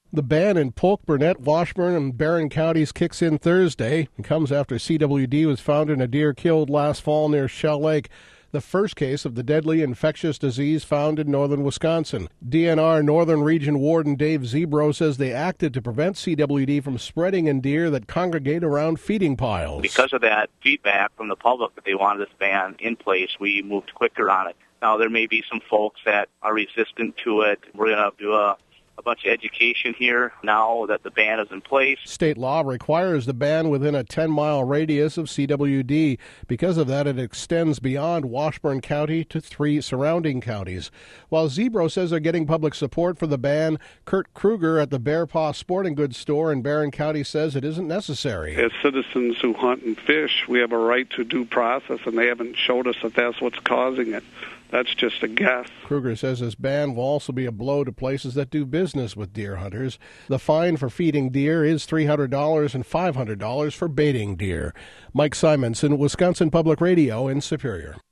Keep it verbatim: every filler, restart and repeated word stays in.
The ban in Polk, Burnett, Washburn, and Barron counties kicks in Thursday and comes after C W D was found in a deer killed last fall near Shell Lake, the first case of the deadly infectious disease found in northern Wisconsin. D N R Northern Region Warden Dave Zebro says they acted to prevent C W D from spreading in deer that congregate around feeding piles. Because of that feedback from the public that they wanted this ban in place, we moved quicker on it. Now, there may be some folks that are resistant to it. We're going to do a a bunch of education here now that the ban is in place. State law requires the ban within a ten-mile radius of C W D. Because of that, it extends beyond Washburn County to three surrounding counties. While Zebro says they're getting public support for the ban, Kurt Kruger at the Bear Paw Sporting Goods store in Barron County says it isn't necessary. As citizens who hunt and fish, we have a right to due process, and they haven't showed us that that's what's causing it. That's just a guess. Kruger says this ban will also be a blow to places that do business with deer hunters. The fine for feeding deer is three hundred dollars and five hundred dollars for baiting deer. Mike Simonson, Wisconsin Public Radio in Superior.